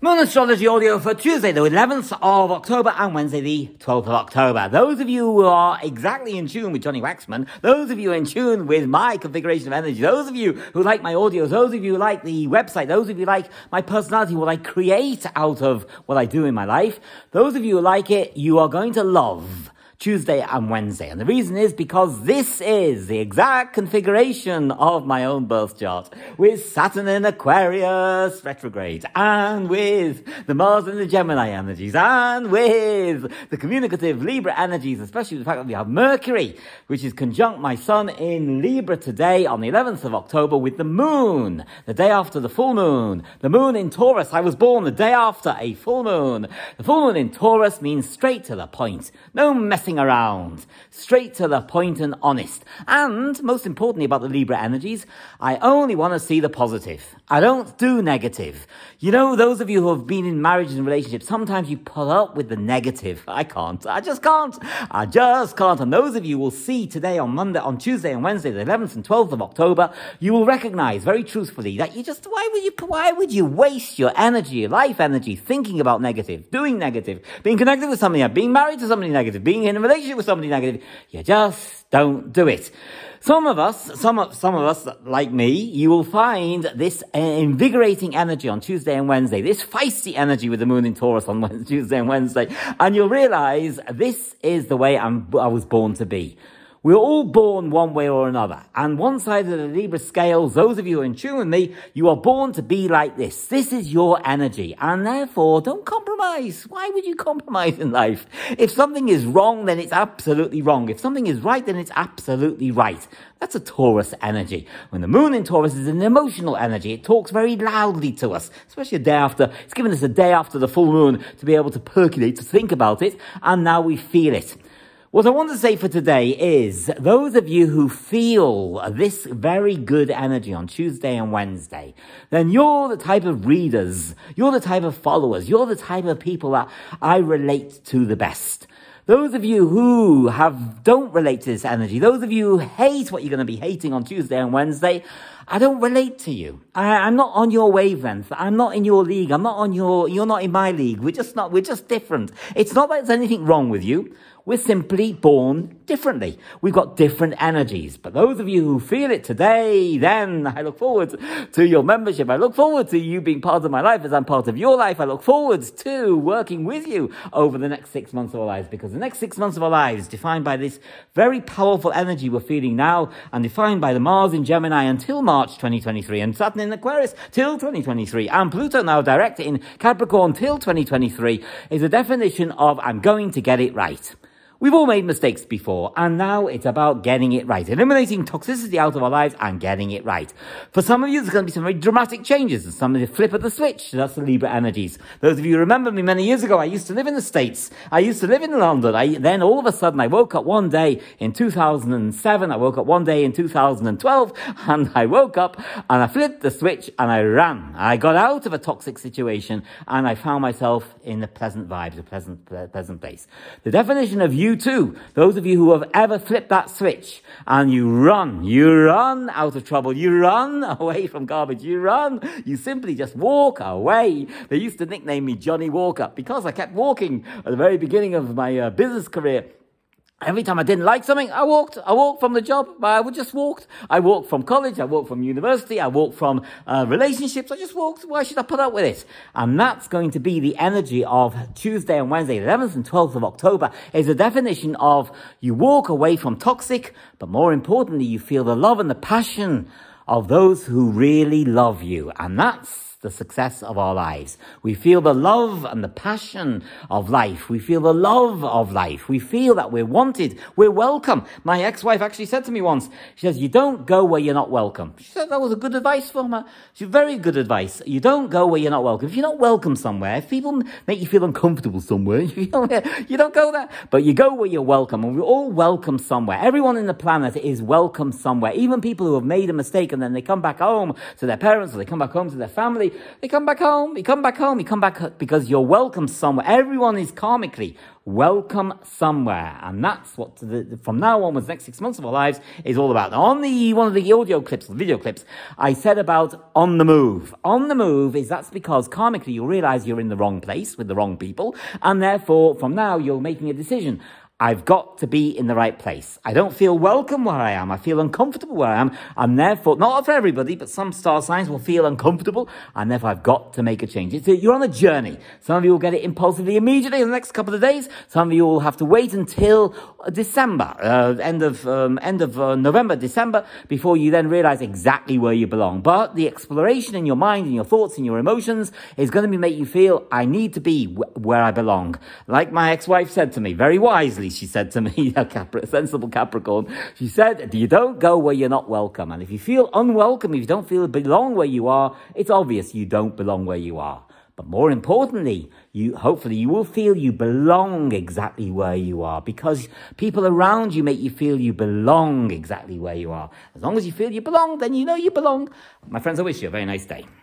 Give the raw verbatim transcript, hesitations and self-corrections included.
Moon Astrology Audio for Tuesday the eleventh of October and Wednesday the twelfth of October. Those of you who are exactly in tune with Johnny Waxman, those of you in tune with my configuration of energy, those of you who like my audios, those of you who like the website, those of you who like my personality, what I create out of what I do in my life, those of you who like it, you are going to love Tuesday and Wednesday. And the reason is because this is the exact configuration of my own birth chart, with Saturn in Aquarius retrograde, and with the Mars and the Gemini energies, and with the communicative Libra energies, especially the fact that we have Mercury, which is conjunct my Sun in Libra today on the eleventh of October, with the Moon, the day after the full moon. The Moon in Taurus, I was born the day after a full moon. The full moon in Taurus means straight to the point. No messing around, straight to the point and honest. And most importantly about the Libra energies, I only want to see the positive. I don't do negative. You know, those of you who have been in marriages and relationships, sometimes you put up with the negative. I can't. I just can't. I just can't. And those of you will see today on Monday, on Tuesday and Wednesday, the eleventh and twelfth of October, you will recognize very truthfully that you just, why would you, why would you waste your energy, your life energy, thinking about negative, doing negative, being connected with somebody, being married to somebody negative, being in a relationship with somebody negative? You just don't do it. Some of us, some of, some of us, like me, you will find this invigorating energy on Tuesday and Wednesday, this feisty energy with the Moon in Taurus on Wednesday, Tuesday and Wednesday, and you'll realize this is the way I'm, I was born to be. We're all born one way or another. And one side of the Libra scale, those of you who are in tune with me, you are born to be like this. This is your energy. And therefore, don't compromise. Why would you compromise in life? If something is wrong, then it's absolutely wrong. If something is right, then it's absolutely right. That's a Taurus energy. When the Moon in Taurus is an emotional energy, it talks very loudly to us, especially a day after. It's given us a day after the full moon to be able to percolate, to think about it, and now we feel it. What I want to say for today is, those of you who feel this very good energy on Tuesday and Wednesday, then you're the type of readers, you're the type of followers, you're the type of people that I relate to the best. Those of you who have don't relate to this energy, those of you who hate what you're going to be hating on Tuesday and Wednesday, I don't relate to you. I, I'm not on your wavelength. I'm not in your league. I'm not on your, you're not in my league. We're just not, we're just different. It's not that there's anything wrong with you. We're simply born differently. We've got different energies. But those of you who feel it today, then I look forward to your membership. I look forward to you being part of my life as I'm part of your life. I look forward to working with you over the next six months of our lives, because the next six months of our lives, defined by this very powerful energy we're feeling now, and defined by the Mars in Gemini until March twenty twenty-three, and Saturn in Aquarius till twenty twenty-three, and Pluto now direct in Capricorn till twenty twenty-three, is a definition of I'm going to get it right. We've all made mistakes before, and now it's about getting it right. Eliminating toxicity out of our lives and getting it right. For some of you, there's going to be some very dramatic changes. There's some of the flip of the switch. That's the Libra energies. Those of you who remember me many years ago, I used to live in the States. I used to live in London. I, then all of a sudden, I woke up one day in two thousand seven. I woke up one day in two thousand twelve, and I woke up and I flipped the switch and I ran. I got out of a toxic situation and I found myself in the pleasant vibes, a pleasant, pleasant place. The definition of you You too, those of you who have ever flipped that switch and you run, you run out of trouble, you run away from garbage, you run, you simply just walk away. They used to nickname me Johnny Walker because I kept walking at the very beginning of my uh, business career. Every time I didn't like something, I walked. I walked from the job. I would just walked. I walked from college. I walked from university. I walked from uh, relationships. I just walked. Why should I put up with it? And that's going to be the energy of Tuesday and Wednesday, the eleventh and twelfth of October, is a definition of you walk away from toxic, but more importantly, you feel the love and the passion of those who really love you. And that's the success of our lives. We feel the love and the passion of life. We feel the love of life. We feel that we're wanted. We're welcome. My ex-wife actually said to me once, she says, you don't go where you're not welcome. She said that was a good advice for her. She's very good advice. You don't go where you're not welcome. If you're not welcome somewhere, if people make you feel uncomfortable somewhere, you don't, you don't go there. But you go where you're welcome. And we're all welcome somewhere. Everyone in the planet is welcome somewhere. Even people who have made a mistake and then they come back home to their parents or they come back home to their family, You come back home, you come back home, you come back because you're welcome somewhere. Everyone is karmically welcome somewhere. And that's what the, from now onwards, the next six months of our lives is all about. Now, on the, one of the audio clips, the video clips, I said about on the move. On the move is that's because karmically you'll realize you're in the wrong place with the wrong people. And therefore, from now, you're making a decision. I've got to be in the right place. I don't feel welcome where I am. I feel uncomfortable where I am. And therefore, not for everybody, but some star signs will feel uncomfortable. And therefore, I've got to make a change. It's a, you're on a journey. Some of you will get it impulsively immediately in the next couple of days. Some of you will have to wait until December, uh, end of, um, end of uh, November, December, before you then realize exactly where you belong. But the exploration in your mind and your thoughts and your emotions is going to be make you feel, I need to be w- where I belong. Like my ex-wife said to me, very wisely, she said to me, a Capri, sensible Capricorn, she said, you don't go where you're not welcome. And if you feel unwelcome, if you don't feel belong where you are, it's obvious you don't belong where you are. But more importantly, you hopefully you will feel you belong exactly where you are because people around you make you feel you belong exactly where you are. As long as you feel you belong, then you know you belong. My friends, I wish you a very nice day.